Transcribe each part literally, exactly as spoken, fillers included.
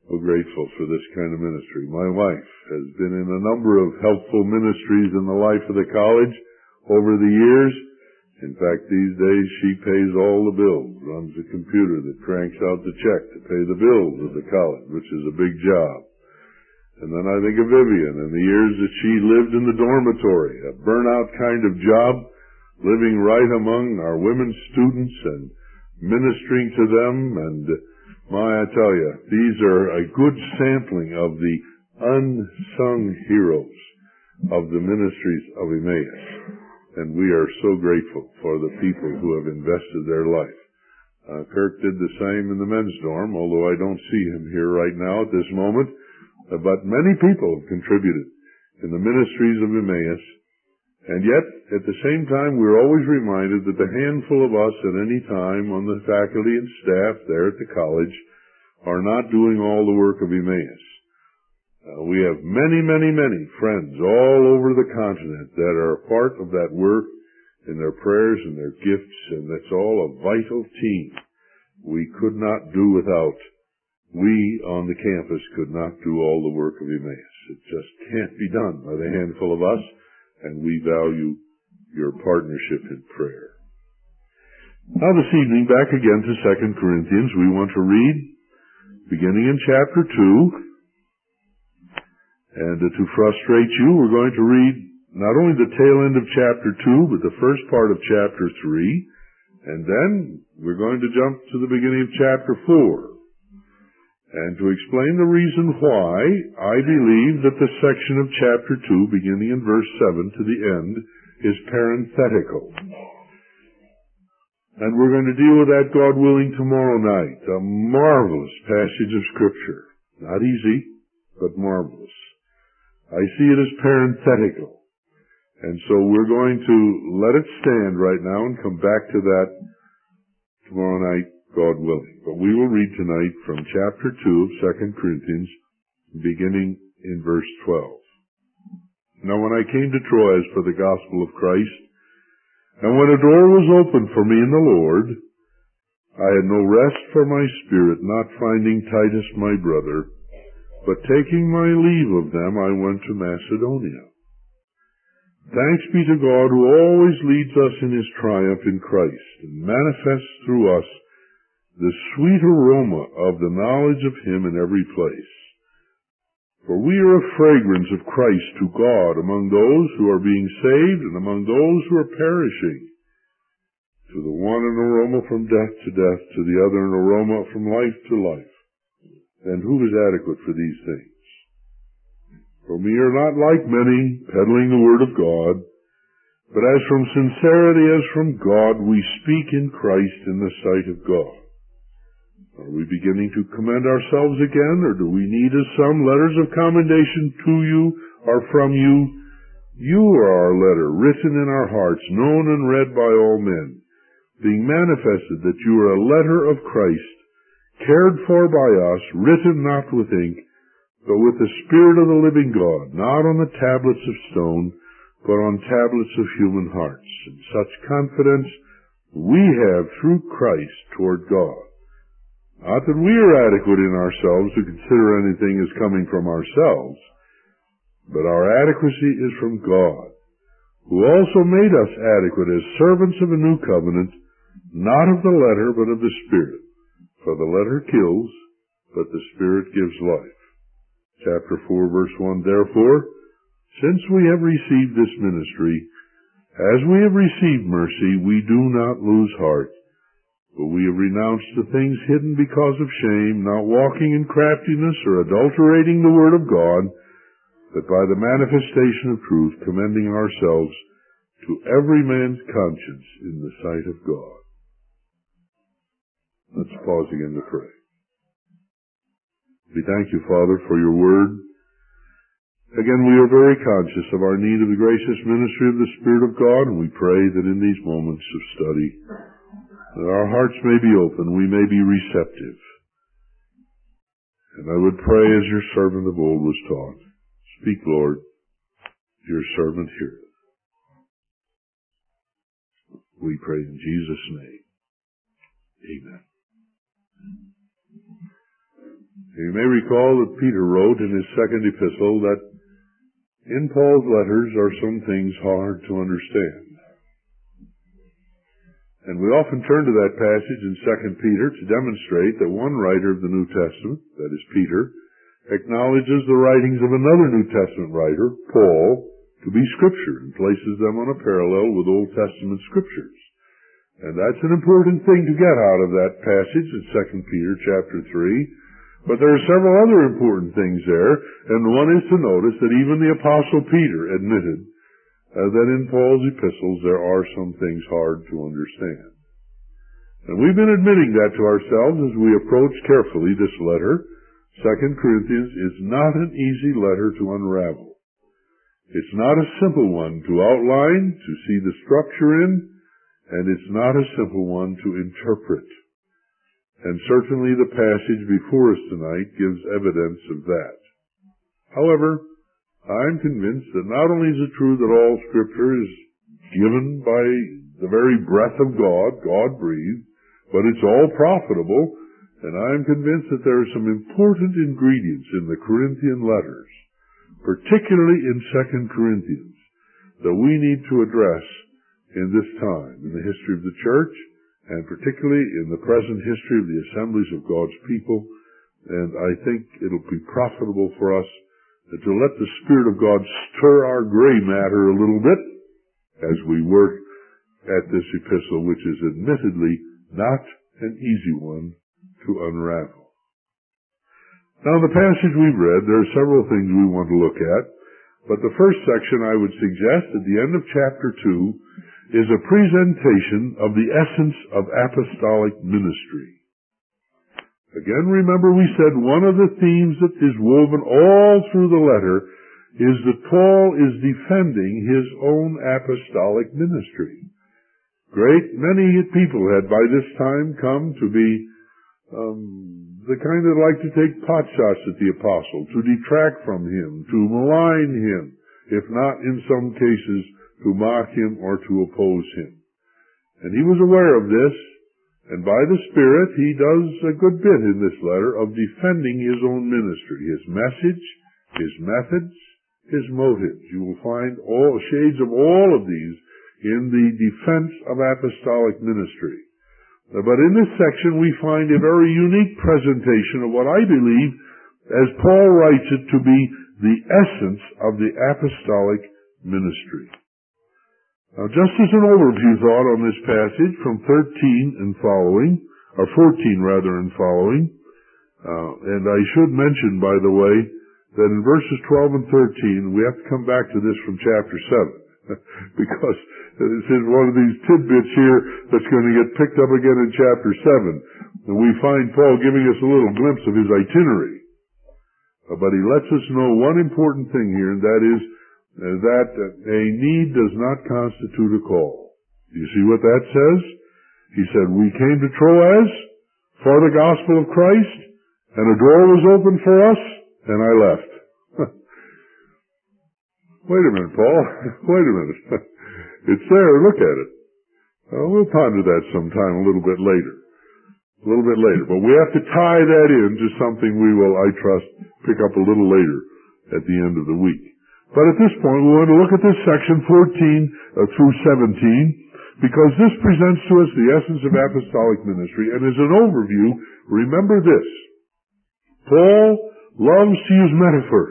So grateful for this kind of ministry. My wife has been in a number of helpful ministries in the life of the college over the years. In fact, these days she pays all the bills, runs the computer that cranks out the check to pay the bills of the college, which is a big job. And then I think of Vivian and the years that she lived in the dormitory, a burnout kind of job, living right among our women students and ministering to them. And my, I tell you, these are a good sampling of the unsung heroes of the ministries of Emmaus. And we are so grateful for the people who have invested their life. Uh, Kirk did the same in the men's dorm, although I don't see him here right now at this moment. Uh, but many people have contributed in the ministries of Emmaus. And yet, at the same time, we're always reminded that the handful of us at any time on the faculty and staff there at the college are not doing all the work of Emmaus. Uh, we have many, many, many friends all over the continent that are a part of that work in their prayers and their gifts, and that's all a vital team we could not do without. We on the campus could not do all the work of Emmaus. It just can't be done by the handful of us, and we value your partnership in prayer. Now this evening, back again to Second Corinthians, we want to read, beginning in chapter two, and uh, to frustrate you, we're going to read not only the tail end of chapter two, but the first part of chapter three, and then we're going to jump to the beginning of chapter four. And to explain the reason why, I believe that the section of chapter two, beginning in verse seven to the end, is parenthetical. And we're going to deal with that, God willing, tomorrow night. A marvelous passage of Scripture. Not easy, but marvelous. I see it as parenthetical. And so we're going to let it stand right now and come back to that tomorrow night, God willing. But we will read tonight from chapter two of Second Corinthians, beginning in verse twelve. Now when I came to Troas for the gospel of Christ, and when a door was opened for me in the Lord, I had no rest for my spirit, not finding Titus my brother, but taking my leave of them, I went to Macedonia. Thanks be to God who always leads us in his triumph in Christ, and manifests through us the sweet aroma of the knowledge of him in every place. For we are a fragrance of Christ to God among those who are being saved and among those who are perishing. To the one an aroma from death to death, to the other an aroma from life to life. And who is adequate for these things? For we are not like many, peddling the word of God, but as from sincerity as from God, we speak in Christ in the sight of God. Are we beginning to commend ourselves again, or do we need as some letters of commendation to you or from you? You are our letter, written in our hearts, known and read by all men, being manifested that you are a letter of Christ, cared for by us, written not with ink, but with the Spirit of the living God, not on the tablets of stone, but on tablets of human hearts. And such confidence we have through Christ toward God. Not that we are adequate in ourselves to consider anything as coming from ourselves, but our adequacy is from God, who also made us adequate as servants of a new covenant, not of the letter, but of the Spirit. For the letter kills, but the Spirit gives life. Chapter four, verse one, Therefore, since we have received this ministry, as we have received mercy, we do not lose heart. But we have renounced the things hidden because of shame, not walking in craftiness or adulterating the word of God, but by the manifestation of truth, commending ourselves to every man's conscience in the sight of God. Let's pause again to pray. We thank you, Father, for your word. Again, we are very conscious of our need of the gracious ministry of the Spirit of God, and we pray that in these moments of study, that our hearts may be open, we may be receptive. And I would pray as your servant of old was taught, Speak, Lord, your servant heareth. We pray in Jesus' name. Amen. You may recall that Peter wrote in his second epistle that in Paul's letters are some things hard to understand. And we often turn to that passage in Second Peter to demonstrate that one writer of the New Testament, that is Peter, acknowledges the writings of another New Testament writer, Paul, to be Scripture and places them on a parallel with Old Testament Scriptures. And that's an important thing to get out of that passage in Second Peter chapter three. But there are several other important things there, and one is to notice that even the Apostle Peter admitted uh, that in Paul's epistles there are some things hard to understand. And we've been admitting that to ourselves as we approach carefully this letter. Second Corinthians is not an easy letter to unravel. It's not a simple one to outline, to see the structure in, and it's not a simple one to interpret. And certainly the passage before us tonight gives evidence of that. However, I'm convinced that not only is it true that all Scripture is given by the very breath of God, God-breathed, but it's all profitable, and I'm convinced that there are some important ingredients in the Corinthian letters, particularly in Second Corinthians, that we need to address in this time, in the history of the church, and particularly in the present history of the assemblies of God's people. And I think it'll be profitable for us to let the Spirit of God stir our gray matter a little bit as we work at this epistle, which is admittedly not an easy one to unravel. Now, in the passage we've read, there are several things we want to look at, but the first section I would suggest at the end of chapter two is a presentation of the essence of apostolic ministry. Again, remember we said one of the themes that is woven all through the letter is that Paul is defending his own apostolic ministry. Great many people had by this time come to be um, the kind that like to take pot shots at the apostle, to detract from him, to malign him, if not in some cases to mock him or to oppose him. And he was aware of this, and by the Spirit he does a good bit in this letter of defending his own ministry, his message, his methods, his motives. You will find all shades of all of these in the defense of apostolic ministry. But in this section we find a very unique presentation of what I believe, as Paul writes it, to be the essence of the apostolic ministry. Now, just as an overview thought on this passage from thirteen and following, or fourteen rather and following, uh, and I should mention, by the way, that in verses twelve and thirteen, we have to come back to this from chapter seven, because this is one of these tidbits here that's going to get picked up again in chapter seven. And we find Paul giving us a little glimpse of his itinerary. Uh, but he lets us know one important thing here, and that is that a need does not constitute a call. Do you see what that says? He said, we came to Troas for the gospel of Christ, and a door was opened for us, and I left. Wait a minute, Paul. Wait a minute. It's there. Look at it. Well, we'll ponder that sometime a little bit later. A little bit later. But we have to tie that in to something we will, I trust, pick up a little later at the end of the week. But at this point, we want to look at this section fourteen uh, through seventeen, because this presents to us the essence of apostolic ministry, and as an overview, remember this. Paul loves to use metaphors.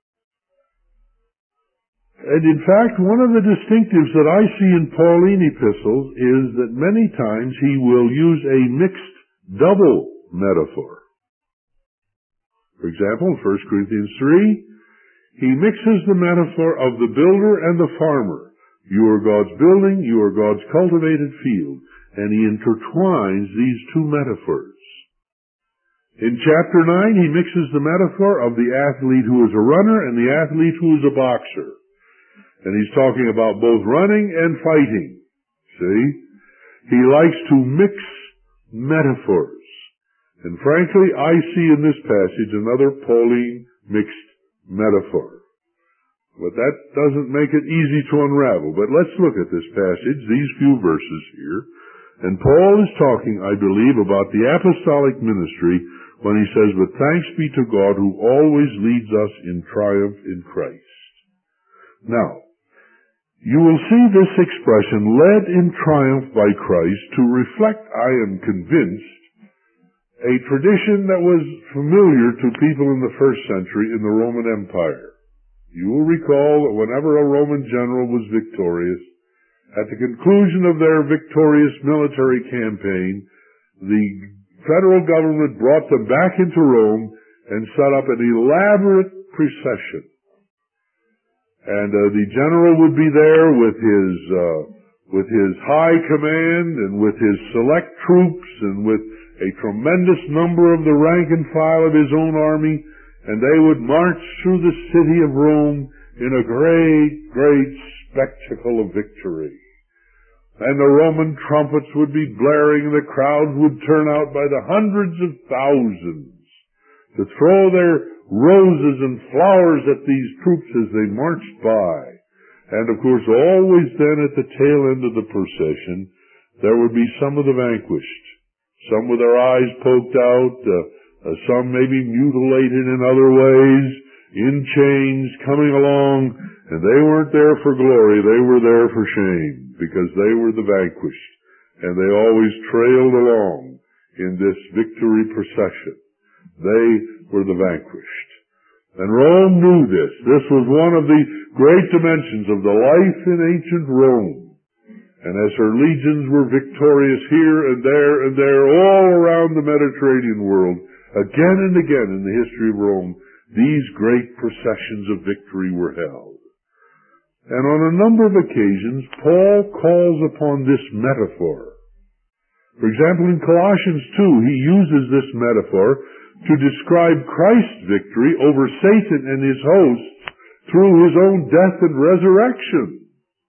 And in fact, one of the distinctives that I see in Pauline epistles is that many times he will use a mixed double metaphor. For example, in First Corinthians three, he mixes the metaphor of the builder and the farmer. You are God's building, you are God's cultivated field. And he intertwines these two metaphors. In chapter nine, he mixes the metaphor of the athlete who is a runner and the athlete who is a boxer. And he's talking about both running and fighting. See? He likes to mix metaphors. And frankly, I see in this passage another Pauline mixed metaphor. But that doesn't make it easy to unravel. But let's look at this passage, these few verses here. And Paul is talking, I believe, about the apostolic ministry when he says, "But thanks be to God who always leads us in triumph in Christ." Now, you will see this expression, "led in triumph by Christ," to reflect, I am convinced, a tradition that was familiar to people in the first century in the Roman Empire. You will recall that whenever a Roman general was victorious, at the conclusion of their victorious military campaign, the federal government brought them back into Rome and set up an elaborate procession. And uh, the general would be there with his uh, with his high command and with his select troops and with a tremendous number of the rank and file of his own army, and they would march through the city of Rome in a great, great spectacle of victory. And the Roman trumpets would be blaring, and the crowd would turn out by the hundreds of thousands to throw their roses and flowers at these troops as they marched by. And of course, always then at the tail end of the procession, there would be some of the vanquished. Some with their eyes poked out, uh, uh, some maybe mutilated in other ways, in chains, coming along, and they weren't there for glory, they were there for shame, because they were the vanquished, and they always trailed along in this victory procession. They were the vanquished. And Rome knew this. This was one of the great dimensions of the life in ancient Rome. And as her legions were victorious here and there and there all around the Mediterranean world, again and again in the history of Rome, these great processions of victory were held. And on a number of occasions, Paul calls upon this metaphor. For example, in Colossians two, he uses this metaphor to describe Christ's victory over Satan and his hosts through his own death and resurrection.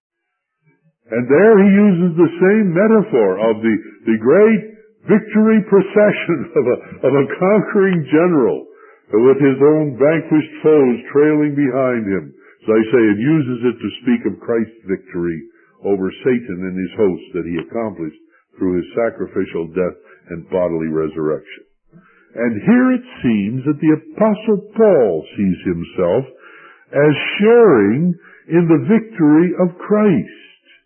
And there he uses the same metaphor of the, the great victory procession of a, of a conquering general with his own vanquished foes trailing behind him. So I say it uses it to speak of Christ's victory over Satan and his hosts that he accomplished through his sacrificial death and bodily resurrection. And here it seems that the Apostle Paul sees himself as sharing in the victory of Christ.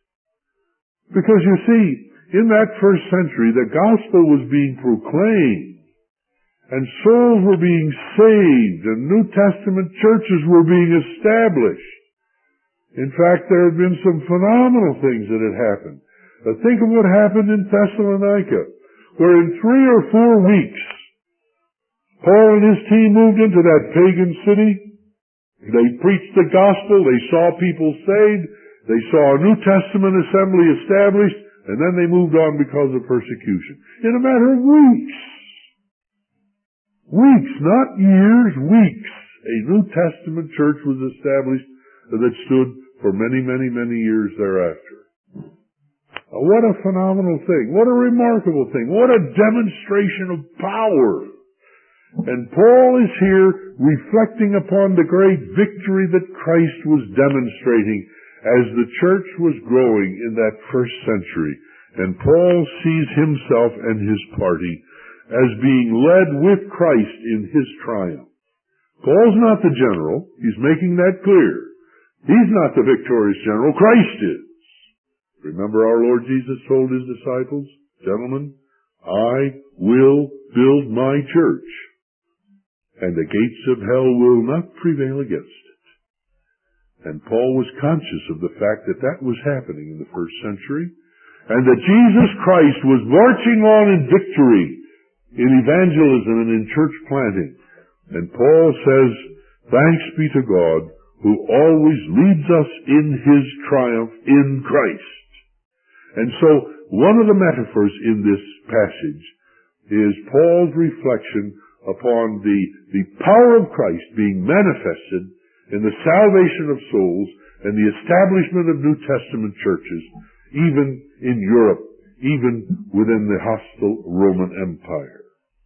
Because you see, in that first century, the gospel was being proclaimed, and souls were being saved, and New Testament churches were being established. In fact, there had been some phenomenal things that had happened. Now, think of what happened in Thessalonica, where in three or four weeks, Paul and his team moved into that pagan city. They preached the gospel, they saw people saved, they saw a New Testament assembly established, and then they moved on because of persecution. In a matter of weeks. Weeks, not years, weeks. A New Testament church was established that stood for many, many, many years thereafter. Oh, what a phenomenal thing. What a remarkable thing. What a demonstration of power. And Paul is here reflecting upon the great victory that Christ was demonstrating as the church was growing in that first century. And Paul sees himself and his party as being led with Christ in his triumph. Paul's not the general. He's making that clear. He's not the victorious general. Christ is. Remember our Lord Jesus told his disciples, "Gentlemen, I will build my church, and the gates of hell will not prevail against it." And Paul was conscious of the fact that that was happening in the first century, and that Jesus Christ was marching on in victory in evangelism and in church planting. And Paul says, "Thanks be to God who always leads us in his triumph in Christ." And so, one of the metaphors in this passage is Paul's reflection upon the, the power of Christ being manifested in the salvation of souls and the establishment of New Testament churches, even in Europe, even within the hostile Roman Empire.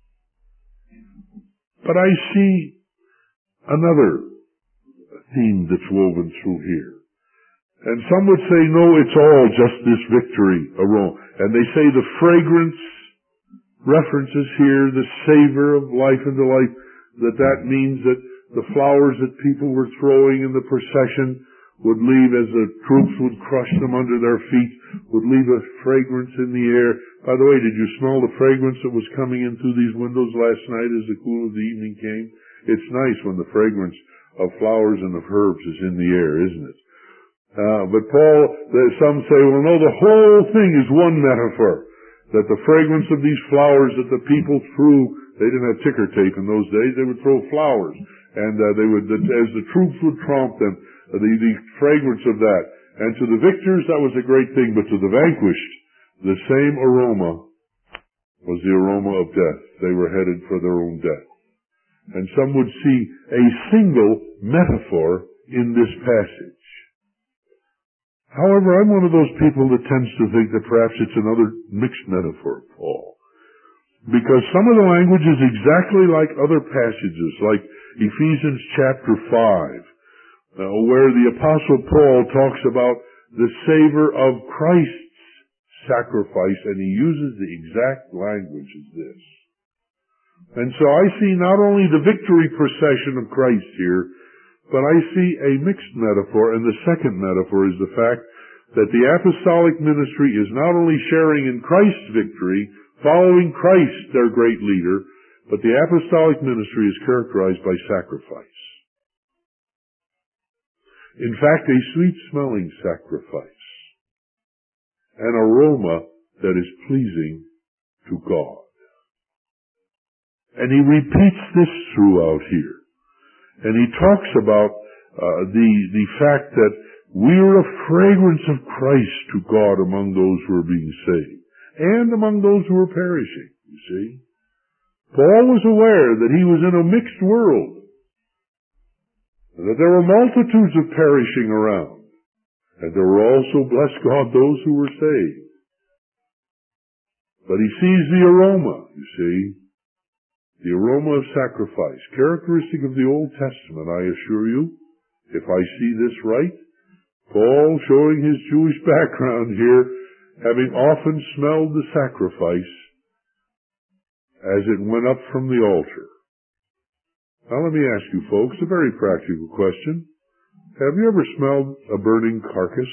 But I see another theme that's woven through here. And some would say, no, it's all just this victory of Rome. And they say the fragrance, references here the savor of life and delight, that that means that the flowers that people were throwing in the procession would leave, as the troops would crush them under their feet, would leave a fragrance in the air. By the way, did you smell the fragrance that was coming in through these windows last night as the cool of the evening came? It's nice when the fragrance of flowers and of herbs is in the air, isn't it? Uh, but Paul, some say, well, no, the whole thing is one metaphor. That the fragrance of these flowers that the people threw, they didn't have ticker tape in those days, they would throw flowers. And uh, they would, as the troops would tromp them, uh, the, the fragrance of that. And to the victors, that was a great thing, but to the vanquished, the same aroma was the aroma of death. They were headed for their own death. And some would see a single metaphor in this passage. However, I'm one of those people that tends to think that perhaps it's another mixed metaphor, Paul. Because some of the language is exactly like other passages, like Ephesians chapter five, uh, where the Apostle Paul talks about the savor of Christ's sacrifice, and he uses the exact language as this. And so I see not only the victory procession of Christ here, but I see a mixed metaphor, and the second metaphor is the fact that the apostolic ministry is not only sharing in Christ's victory, following Christ, their great leader, but the apostolic ministry is characterized by sacrifice. In fact, a sweet-smelling sacrifice, an aroma that is pleasing to God. And he repeats this throughout here. And he talks about uh, the the fact that we are a fragrance of Christ to God among those who are being saved, and among those who are perishing, you see. Paul was aware that he was in a mixed world, that there were multitudes of perishing around, and there were also, bless God, those who were saved. But he sees the aroma, you see. The aroma of sacrifice, characteristic of the Old Testament, I assure you, if I see this right. Paul, showing his Jewish background here, having often smelled the sacrifice as it went up from the altar. Now let me ask you folks a very practical question. Have you ever smelled a burning carcass?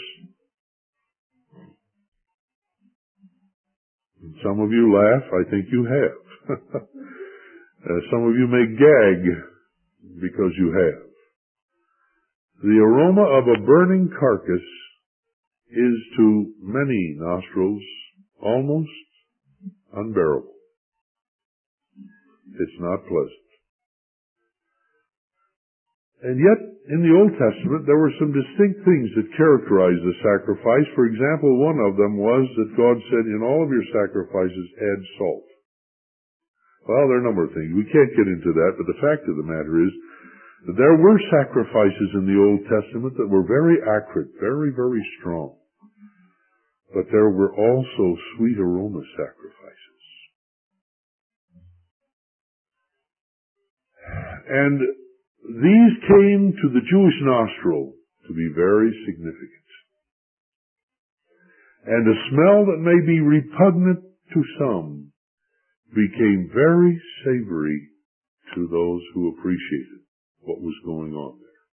Some of you laugh, I think you have. Uh, some of you may gag because you have. The aroma of a burning carcass is to many nostrils almost unbearable. It's not pleasant. And yet, in the Old Testament, there were some distinct things that characterized the sacrifice. For example, one of them was that God said, in all of your sacrifices, add salt. Well, there are a number of things. We can't get into that, but the fact of the matter is that there were sacrifices in the Old Testament that were very acrid, very, very strong. But there were also sweet aroma sacrifices. And these came to the Jewish nostril to be very significant. And a smell that may be repugnant to some became very savory to those who appreciated what was going on there.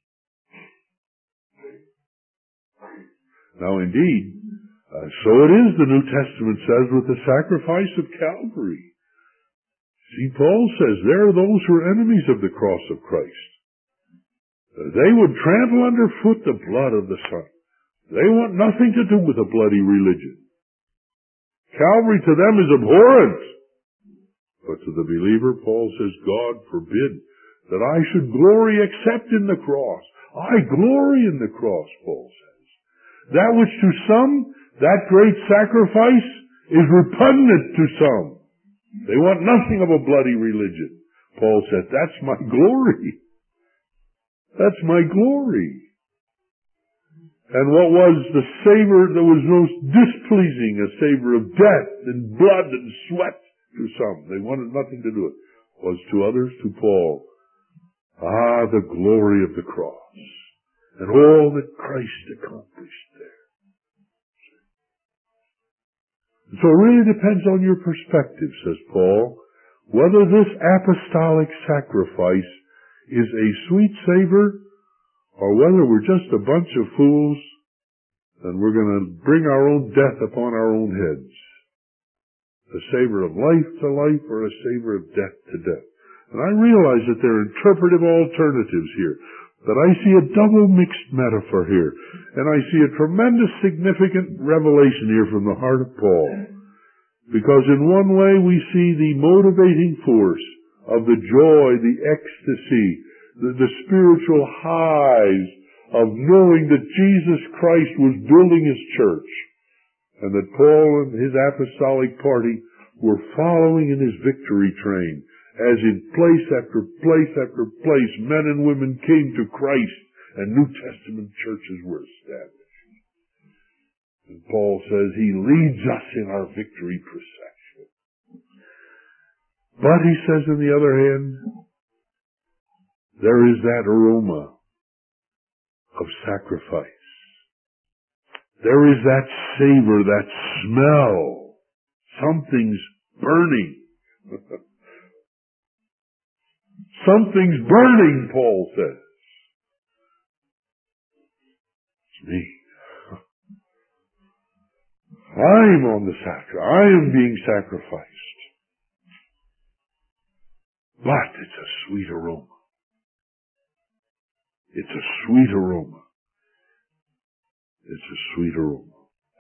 Now indeed, uh, so it is, the New Testament says, with the sacrifice of Calvary. See, Paul says there are those who are enemies of the cross of Christ. Uh, they would trample underfoot the blood of the Son. They want nothing to do with a bloody religion. Calvary to them is abhorrent. But to the believer, Paul says, God forbid that I should glory except in the cross. I glory in the cross, Paul says. That which to some, that great sacrifice, is repugnant to some. They want nothing of a bloody religion. Paul said, that's my glory. That's my glory. And what was the savor that was most displeasing, a savor of death and blood and sweat to some, they wanted nothing to do with it, was to others, to Paul, ah, the glory of the cross and all that Christ accomplished there. So it really depends on your perspective, says Paul, whether this apostolic sacrifice is a sweet savor or whether we're just a bunch of fools and we're going to bring our own death upon our own heads. A savor of life to life or a savor of death to death. And I realize that there are interpretive alternatives here, but I see a double mixed metaphor here. And I see a tremendous significant revelation here from the heart of Paul. Because in one way we see the motivating force of the joy, the ecstasy, the, the spiritual highs of knowing that Jesus Christ was building His church, and that Paul and his apostolic party were following in his victory train, as in place after place after place, men and women came to Christ, and New Testament churches were established. And Paul says He leads us in our victory procession. But he says, on the other hand, there is that aroma of sacrifice. There is that savor, that smell. Something's burning. Something's burning, Paul says. It's me. I'm on the sacrifice. I am being sacrificed. But it's a sweet aroma. It's a sweet aroma. It's a sweet aroma.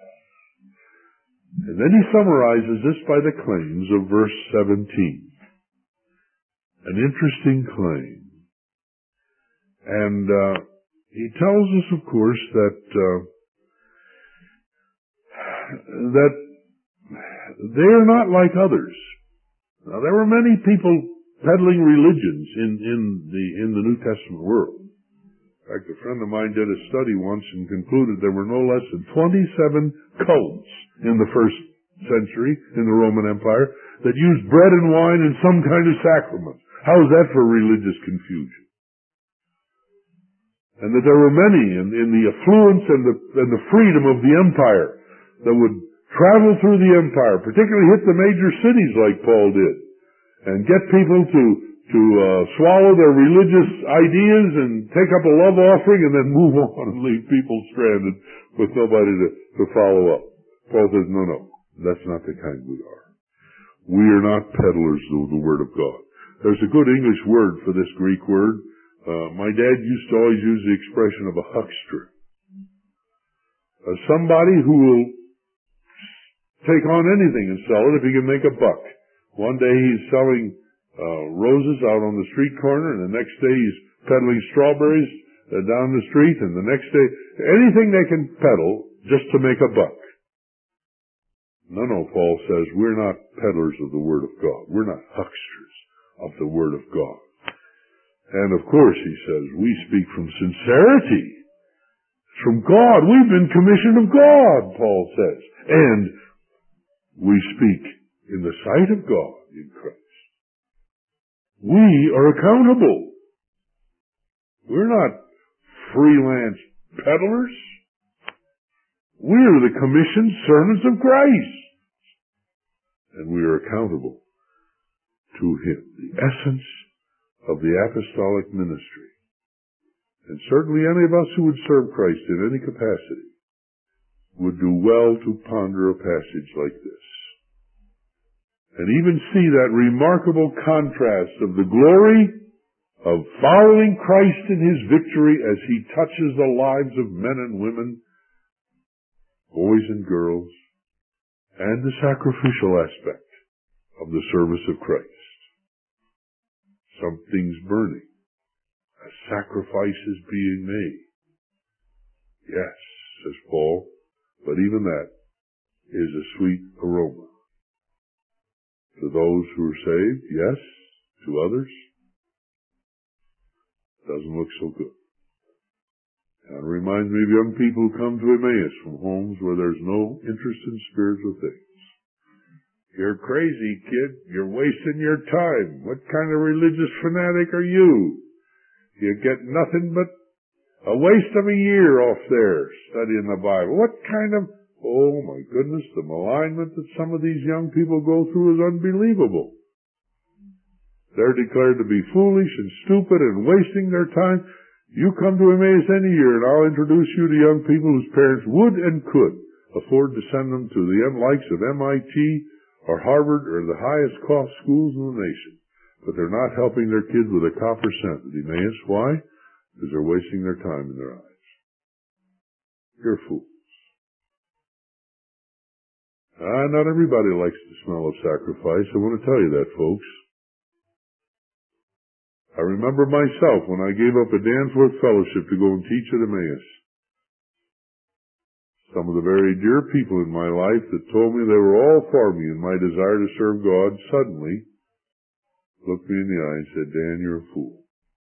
And then he summarizes this by the claims of verse seventeen. An interesting claim. And uh, he tells us, of course, that uh, that they are not like others. Now, there were many people peddling religions in, in the in the New Testament world. In fact, a friend of mine did a study once and concluded there were no less than twenty-seven cults in the first century in the Roman Empire that used bread and wine and some kind of sacrament. How is that for religious confusion? And that there were many in, in the affluence and the, and the freedom of the empire that would travel through the empire, particularly hit the major cities like Paul did, and get people to to uh, swallow their religious ideas and take up a love offering and then move on and leave people stranded with nobody to, to follow up. Paul says, no, no, that's not the kind we are. We are not peddlers of the Word of God. There's a good English word for this Greek word. Uh, my dad used to always use the expression of a huckster. Uh, somebody who will take on anything and sell it if he can make a buck. One day he's selling Uh, roses out on the street corner, and the next day he's peddling strawberries uh, down the street, and the next day, anything they can peddle just to make a buck. No, no, Paul says, we're not peddlers of the Word of God. We're not hucksters of the Word of God. And of course, he says, we speak from sincerity. It's from God. We've been commissioned of God, Paul says. And we speak in the sight of God in Christ. We are accountable. We're not freelance peddlers. We're the commissioned servants of Christ. And we are accountable to Him, the essence of the apostolic ministry. And certainly any of us who would serve Christ in any capacity would do well to ponder a passage like this. And even see that remarkable contrast of the glory of following Christ in His victory as He touches the lives of men and women, boys and girls, and the sacrificial aspect of the service of Christ. Something's burning. A sacrifice is being made. Yes, says Paul, but even that is a sweet aroma. To those who are saved, yes. To others, doesn't look so good. And it reminds me of young people who come to Emmaus from homes where there's no interest in spiritual things. You're crazy, kid. You're wasting your time. What kind of religious fanatic are you? You get nothing but a waste of a year off there studying the Bible. What kind of, Oh my goodness, the malignment that some of these young people go through is unbelievable. They're declared to be foolish and stupid and wasting their time. You come to Emmaus any year and I'll introduce you to young people whose parents would and could afford to send them to the likes of M I T or Harvard or the highest cost schools in the nation. But they're not helping their kids with a copper cent at Emmaus. Why? Because they're wasting their time in their eyes. You're fools. Ah, not everybody likes the smell of sacrifice. I want to tell you that, folks. I remember myself when I gave up a Danforth Fellowship to go and teach at Emmaus. Some of the very dear people in my life that told me they were all for me in my desire to serve God suddenly looked me in the eye and said, Dan, you're a fool.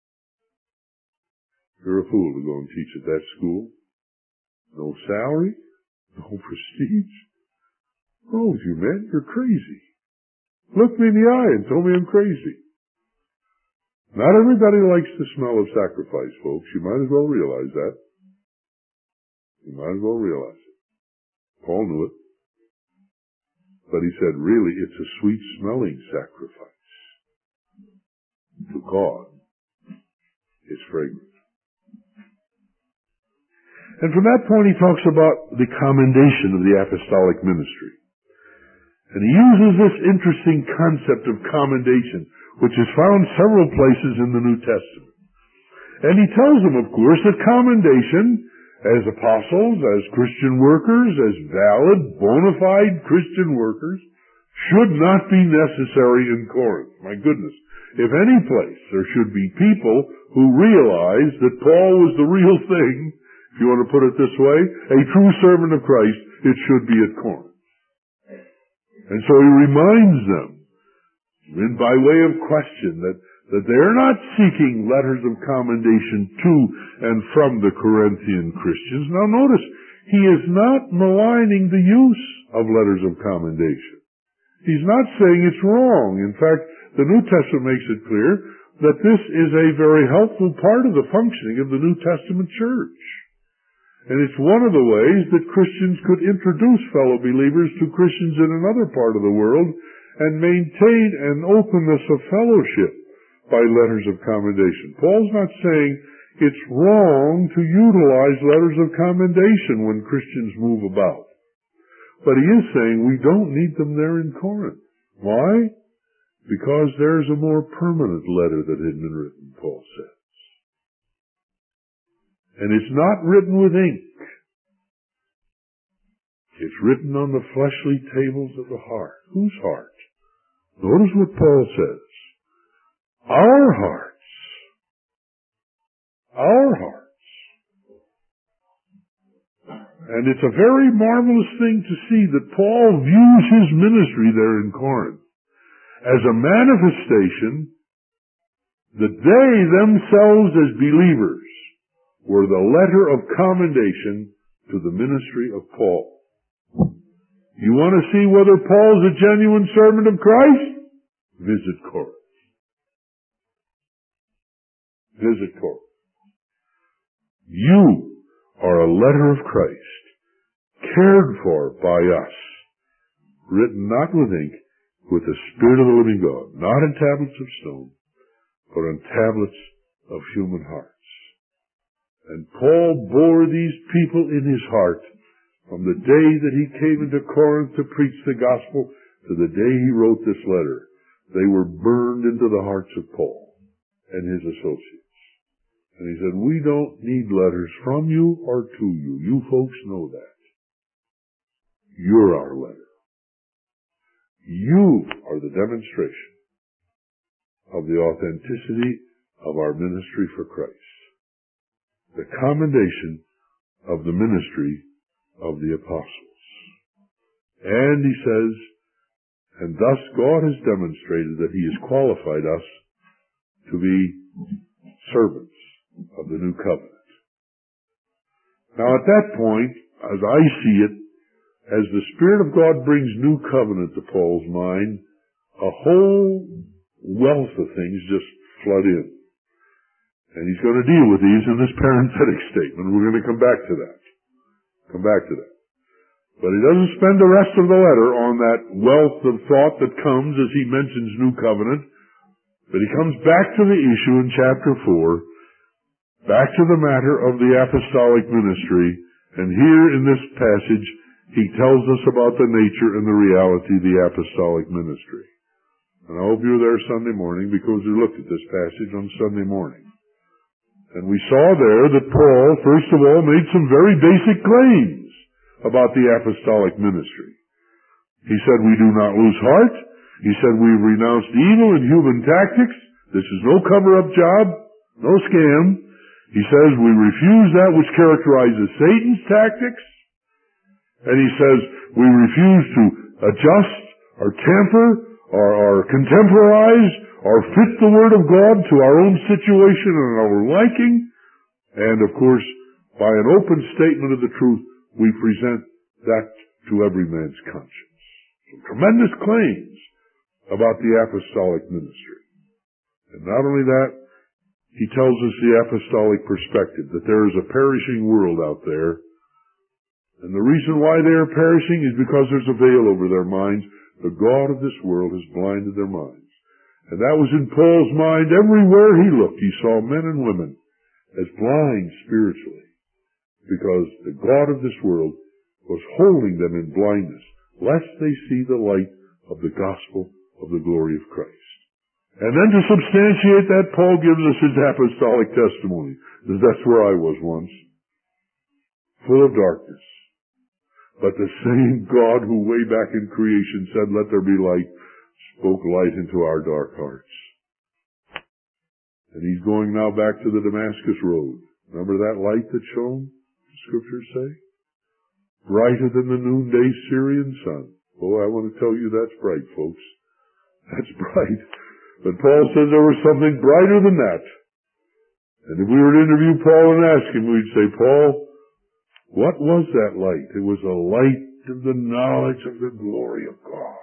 You're a fool to go and teach at that school. No salary, no prestige. Oh, you man, you're crazy. Looked me in the eye and told me I'm crazy. Not everybody likes the smell of sacrifice, folks. You might as well realize that. You might as well realize it. Paul knew it. But he said, really, it's a sweet-smelling sacrifice. To God, it's fragrant. And from that point, he talks about the commendation of the apostolic ministry. And he uses this interesting concept of commendation, which is found several places in the New Testament. And he tells them, of course, that commendation as apostles, as Christian workers, as valid, bona fide Christian workers, should not be necessary in Corinth. My goodness. If any place there should be people who realize that Paul was the real thing, if you want to put it this way, a true servant of Christ, it should be at Corinth. And so he reminds them, and by way of question, that, that they're not seeking letters of commendation to and from the Corinthian Christians. Now notice, he is not maligning the use of letters of commendation. He's not saying it's wrong. In fact, the New Testament makes it clear that this is a very helpful part of the functioning of the New Testament church. And it's one of the ways that Christians could introduce fellow believers to Christians in another part of the world and maintain an openness of fellowship by letters of commendation. Paul's not saying it's wrong to utilize letters of commendation when Christians move about. But he is saying we don't need them there in Corinth. Why? Because there's a more permanent letter that had been written, Paul says. And it's not written with ink. It's written on the fleshly tables of the heart. Whose heart? Notice what Paul says. Our hearts. Our hearts. And it's a very marvelous thing to see that Paul views his ministry there in Corinth as a manifestation that they themselves as believers were the letter of commendation to the ministry of Paul. You want to see whether Paul's a genuine servant of Christ? Visit Corinth. Visit Corinth. You are a letter of Christ, cared for by us, written not with ink, with the Spirit of the living God, not in tablets of stone, but on tablets of human hearts. And Paul bore these people in his heart from the day that he came into Corinth to preach the gospel to the day he wrote this letter. They were burned into the hearts of Paul and his associates. And he said, we don't need letters from you or to you. You folks know that. You're our letter. You are the demonstration of the authenticity of our ministry for Christ. The commendation of the ministry of the apostles. And he says, and thus God has demonstrated that he has qualified us to be servants of the new covenant. Now at that point, as I see it, as the Spirit of God brings new covenant to Paul's mind, a whole wealth of things just flood in. And he's going to deal with these in this parenthetic statement. We're going to come back to that. Come back to that. But he doesn't spend the rest of the letter on that wealth of thought that comes as he mentions New Covenant, but he comes back to the issue in chapter four, back to the matter of the apostolic ministry, and here in this passage he tells us about the nature and the reality of the apostolic ministry. And I hope you were there Sunday morning because we looked at this passage on Sunday morning. And we saw there that Paul, first of all, made some very basic claims about the apostolic ministry. He said we do not lose heart. He said we've renounced evil and human tactics. This is no cover-up job, no scam. He says we refuse that which characterizes Satan's tactics. And he says we refuse to adjust or temper or, or contemporize or fit the Word of God to our own situation and our liking. And of course, by an open statement of the truth, we present that to every man's conscience. Some tremendous claims about the apostolic ministry. And not only that, he tells us the apostolic perspective, that there is a perishing world out there. And the reason why they are perishing is because there's a veil over their minds. The God of this world has blinded their minds. And that was in Paul's mind everywhere he looked. He saw men and women as blind spiritually, because the God of this world was holding them in blindness, lest they see the light of the gospel of the glory of Christ. And then to substantiate that, Paul gives us his apostolic testimony. That's where I was once, full of darkness. But the same God who way back in creation said, let there be light, spoke light into our dark hearts. And he's going now back to the Damascus road. Remember that light that shone? Scriptures say? Brighter than the noonday Syrian sun. Oh, I want to tell you that's bright, folks. That's bright. But Paul says there was something brighter than that. And if we were to interview Paul and ask him, we'd say, Paul, what was that light? It was a light of the knowledge of the glory of God.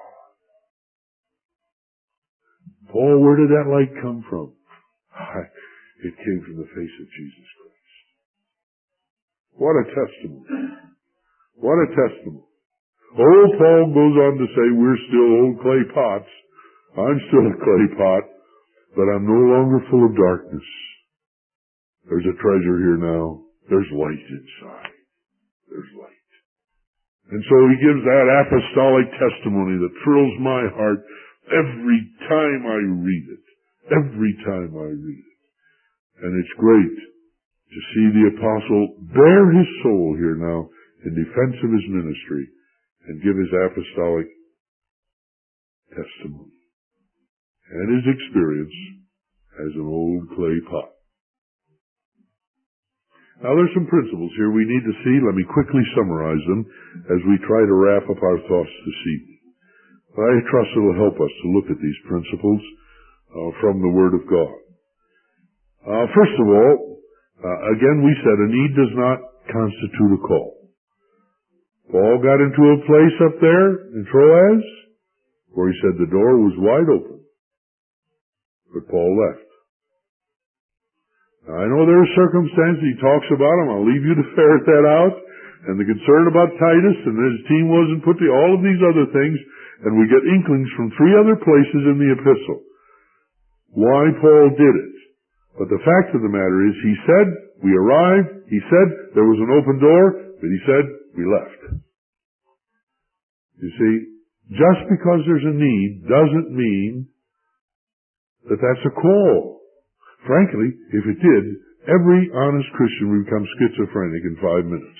Paul, where did that light come from? It came from the face of Jesus Christ. What a testimony. What a testimony. Oh, Paul goes on to say, we're still old clay pots. I'm still a clay pot, but I'm no longer full of darkness. There's a treasure here now. There's light inside. There's light. And so he gives that apostolic testimony that thrills my heart every time I read it. Every time I read it. And it's great to see the apostle bare his soul here now in defense of his ministry and give his apostolic testimony and his experience as an old clay pot. Now there's some principles here we need to see. Let me quickly summarize them as we try to wrap up our thoughts this evening. I trust it will help us to look at these principles uh, from the Word of God. Uh, first of all, uh, again we said a need does not constitute a call. Paul got into a place up there in Troas where he said the door was wide open. But Paul left. Now, I know there are circumstances he talks about them. I'll leave you to ferret that out. And the concern about Titus and his team wasn't put to all of these other things. And we get inklings from three other places in the epistle why Paul did it. But the fact of the matter is, he said, we arrived, he said, there was an open door, but he said, we left. You see, just because there's a need doesn't mean that that's a call. Frankly, if it did, every honest Christian would become schizophrenic in five minutes.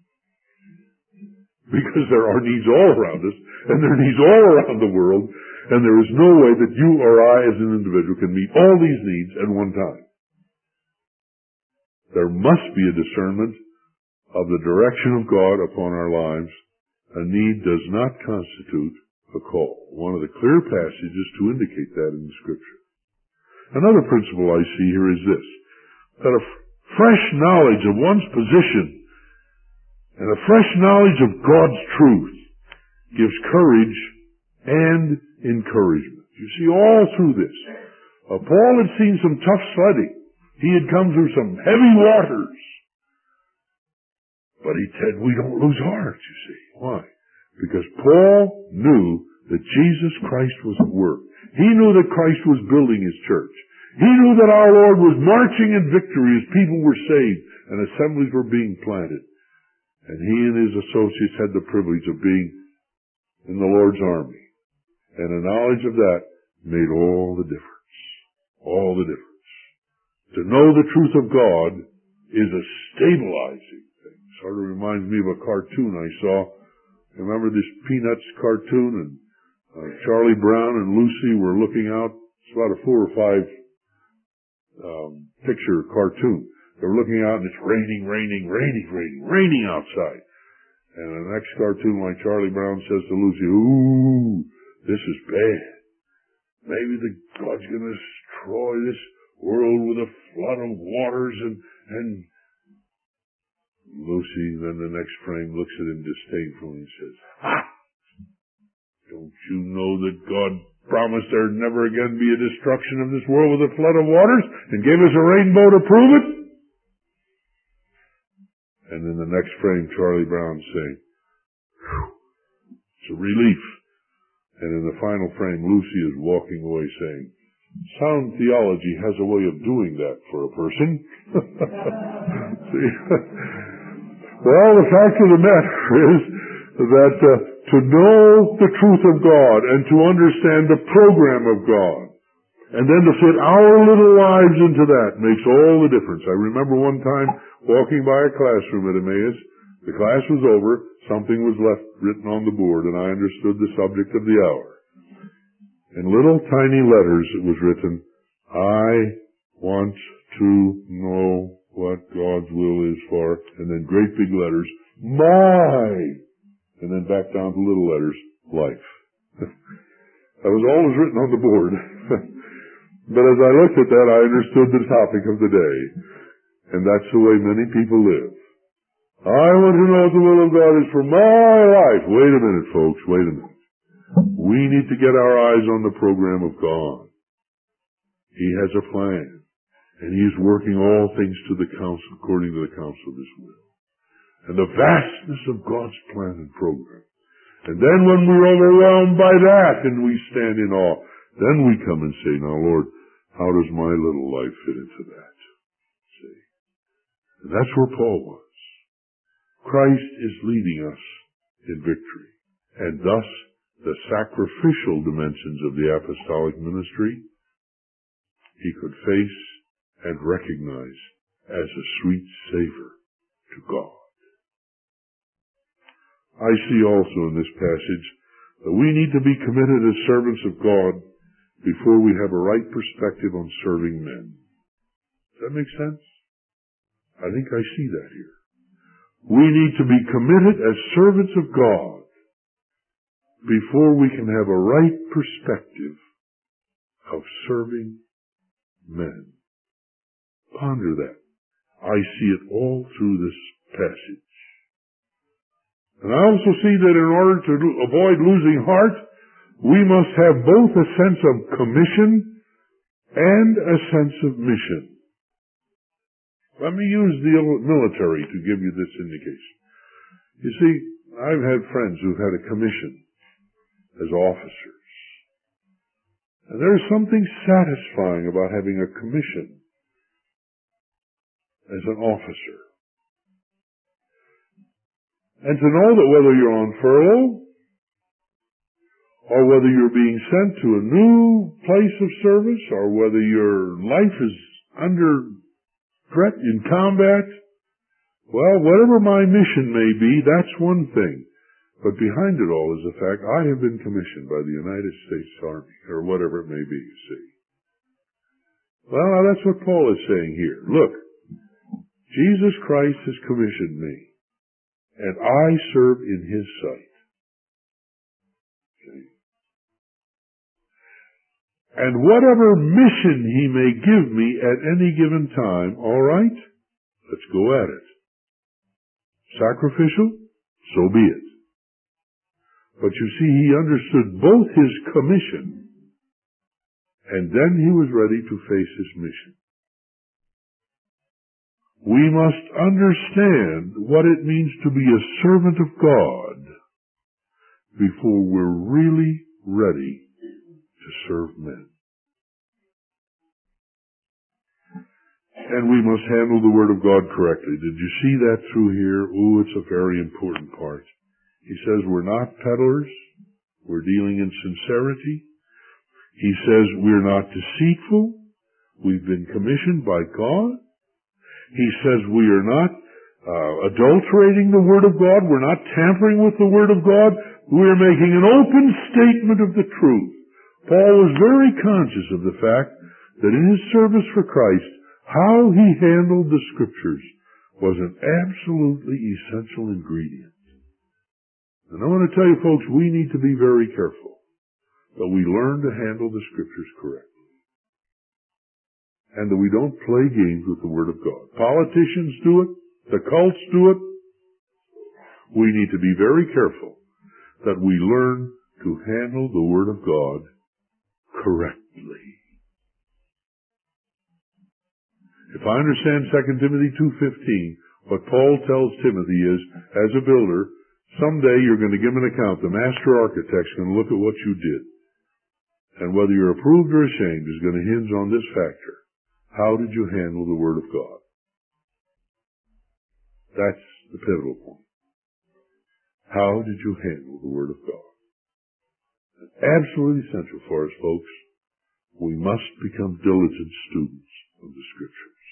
Because there are needs all around us, and there are needs all around the world, and there is no way that you or I as an individual can meet all these needs at one time. There must be a discernment of the direction of God upon our lives. A need does not constitute a call. One of the clear passages to indicate that in the Scripture. Another principle I see here is this, that a fresh knowledge of one's position and a fresh knowledge of God's truth gives courage and encouragement. You see, all through this, uh, Paul had seen some tough sledding. He had come through some heavy waters. But he said, we don't lose heart, you see. Why? Because Paul knew that Jesus Christ was at work. He knew that Christ was building his church. He knew that our Lord was marching in victory as people were saved and assemblies were being planted. And he and his associates had the privilege of being in the Lord's army. And the knowledge of that made all the difference. All the difference. To know the truth of God is a stabilizing thing. Sort of reminds me of a cartoon I saw. Remember this Peanuts cartoon? And uh, Charlie Brown and Lucy were looking out. It's about a four or five um, picture cartoon. They were looking out and it's raining, raining, raining, raining, raining outside. And the next cartoon, like Charlie Brown says to Lucy, ooh, this is bad. Maybe the God's going to destroy this world with a flood of waters and, and Lucy, then the next frame, looks at him disdainfully and says, ha! Don't you know that God promised there'd never again be a destruction of this world with a flood of waters and gave us a rainbow to prove it? And in the next frame, Charlie Brown saying, it's a relief. And in the final frame, Lucy is walking away saying, sound theology has a way of doing that for a person. See? Well, the fact of the matter is that uh, to know the truth of God and to understand the program of God and then to fit our little lives into that makes all the difference. I remember one time walking by a classroom at Emmaus. The class was over. Something was left written on the board, and I understood the subject of the hour. In little tiny letters it was written, I want to know what God's will is for, and then great big letters, my, and then back down to little letters, life. That was all that was written on the board. But as I looked at that, I understood the topic of the day. And that's the way many people live. I want to know what the will of God is for my life. Wait a minute, folks, wait a minute. We need to get our eyes on the program of God. He has a plan. And He is working all things to the counsel, according to the counsel of His will. And the vastness of God's plan and program. And then when we're overwhelmed by that and we stand in awe, then we come and say, now Lord, how does my little life fit into that? See? And that's where Paul was. Christ is leading us in victory. And thus, the sacrificial dimensions of the apostolic ministry, he could face and recognize as a sweet savor to God. I see also in this passage that we need to be committed as servants of God before we have a right perspective on serving men. Does that make sense? I think I see that here. We need to be committed as servants of God before we can have a right perspective of serving men. Ponder that. I see it all through this passage. And I also see that in order to avoid losing heart, we must have both a sense of commission and a sense of mission. Let me use the military to give you this indication. You see, I've had friends who've had a commission as officers. And there's something satisfying about having a commission as an officer. And to know that whether you're on furlough or whether you're being sent to a new place of service or whether your life is under threat in combat, well, whatever my mission may be, that's one thing. But behind it all is the fact I have been commissioned by the United States Army, or whatever it may be, you see. Well, now that's what Paul is saying here. Look, Jesus Christ has commissioned me, and I serve in His sight. See? And whatever mission He may give me at any given time, all right, let's go at it. Sacrificial? So be it. But you see, he understood both his commission, and then he was ready to face his mission. We must understand what it means to be a servant of God before we're really ready to serve men. And we must handle the Word of God correctly. Did you see that through here? Ooh, it's a very important part. He says we're not peddlers. We're dealing in sincerity. He says we're not deceitful. We've been commissioned by God. He says we are not uh, adulterating the Word of God. We're not tampering with the Word of God. We're making an open statement of the truth. Paul was very conscious of the fact that in his service for Christ, how he handled the Scriptures was an absolutely essential ingredient. And I want to tell you folks, we need to be very careful that we learn to handle the Scriptures correctly. And that we don't play games with the Word of God. Politicians do it. The cults do it. We need to be very careful that we learn to handle the Word of God correctly. If I understand Second Timothy two fifteen, what Paul tells Timothy is, as a builder, someday you're going to give an account. The master architect's going to look at what you did. And whether you're approved or ashamed is going to hinge on this factor. How did you handle the Word of God? That's the pivotal point. How did you handle the Word of God? It's absolutely essential for us, folks. We must become diligent students of the Scriptures.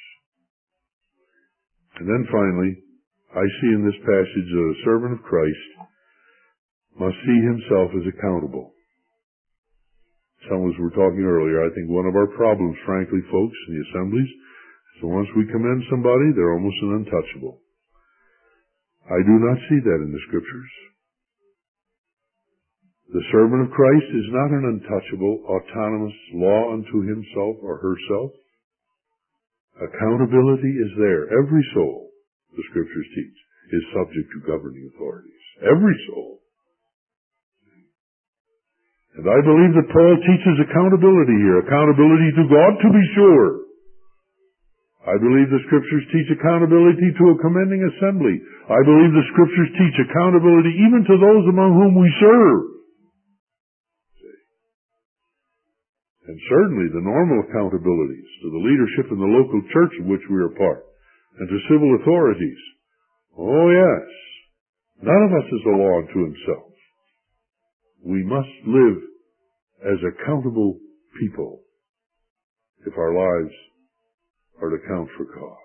And then finally, I see in this passage that a servant of Christ must see himself as accountable. Some of us were talking earlier, I think one of our problems, frankly, folks, in the assemblies, is that once we commend somebody, they're almost an untouchable. I do not see that in the Scriptures. The servant of Christ is not an untouchable, autonomous law unto himself or herself. Accountability is there. Every soul, the Scriptures teach, is subject to governing authorities. Every soul. And I believe that Paul teaches accountability here. Accountability to God, to be sure. I believe the Scriptures teach accountability to a commending assembly. I believe the Scriptures teach accountability even to those among whom we serve. And certainly the normal accountabilities to the leadership in the local church of which we are part, and to civil authorities. Oh yes, none of us is a law unto himself. We must live as accountable people if our lives are to count for God.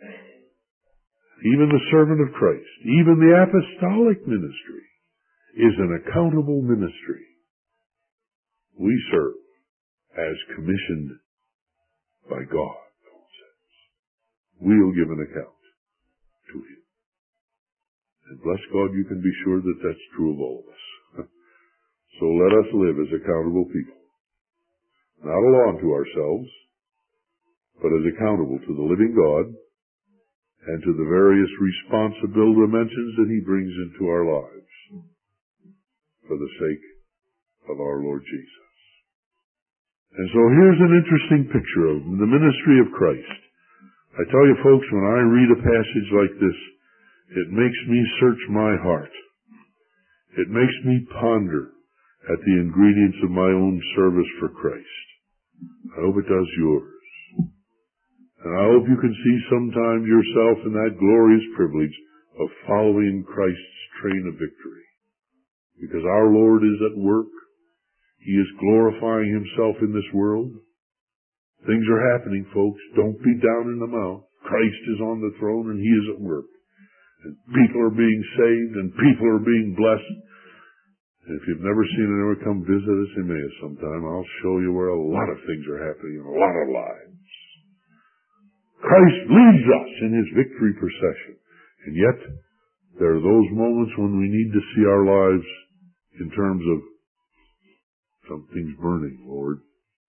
Even the servant of Christ, even the apostolic ministry, is an accountable ministry. We serve as commissioned by God, Paul says. We'll give an account to him. And bless God, you can be sure that that's true of all of us. So let us live as accountable people. Not a law unto ourselves, but as accountable to the living God and to the various responsible dimensions that he brings into our lives for the sake of our Lord Jesus. And so here's an interesting picture of the ministry of Christ. I tell you folks, when I read a passage like this, it makes me search my heart. It makes me ponder at the ingredients of my own service for Christ. I hope it does yours. And I hope you can see sometime yourself in that glorious privilege of following Christ's train of victory. Because our Lord is at work. He is glorifying himself in this world. Things are happening, folks. Don't be down in the mouth. Christ is on the throne and he is at work. And people are being saved and people are being blessed. And if you've never seen it, ever come visit us in Emmaus sometime, I'll show you where a lot of things are happening in a lot of lives. Christ leads us in his victory procession. And yet, there are those moments when we need to see our lives in terms of something's burning, Lord.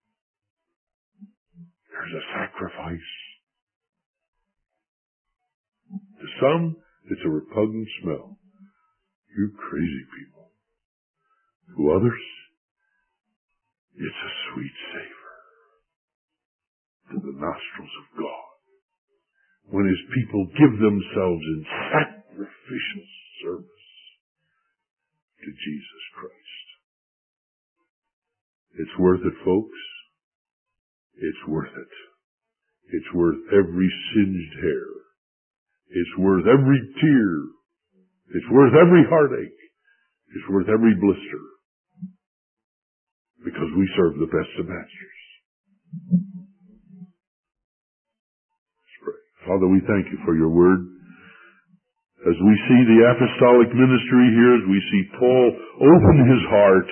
There's a sacrifice. To some, it's a repugnant smell. You crazy people. To others, it's a sweet savor to the nostrils of God. when His people give themselves in sacrificial service to Jesus Christ. It's worth it, folks. It's worth it. It's worth every singed hair. It's worth every tear. It's worth every heartache. It's worth every blister. Because we serve the best of masters. Let's pray. Father, we thank you for your word. As we see the apostolic ministry here, as we see Paul open his heart,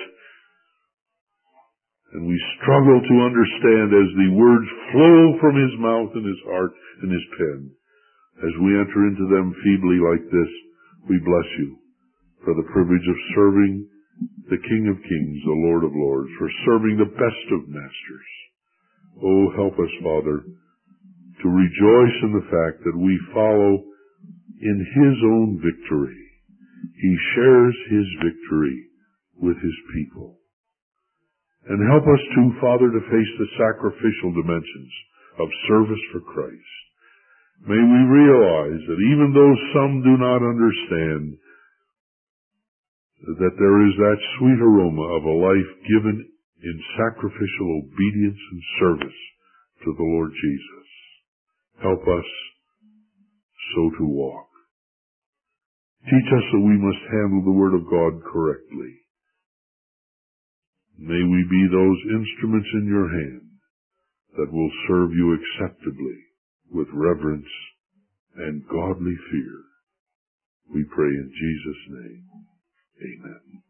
and we struggle to understand as the words flow from his mouth and his heart and his pen, as we enter into them feebly like this, we bless you for the privilege of serving the King of Kings, the Lord of Lords, for serving the best of masters. Oh, help us, Father, to rejoice in the fact that we follow in His own victory. He shares His victory with His people. And help us too, Father, to face the sacrificial dimensions of service for Christ. May we realize that even though some do not understand, that there is that sweet aroma of a life given in sacrificial obedience and service to the Lord Jesus. Help us so to walk. Teach us that we must handle the Word of God correctly. May we be those instruments in your hand that will serve you acceptably with reverence and godly fear. We pray in Jesus' name. Amen.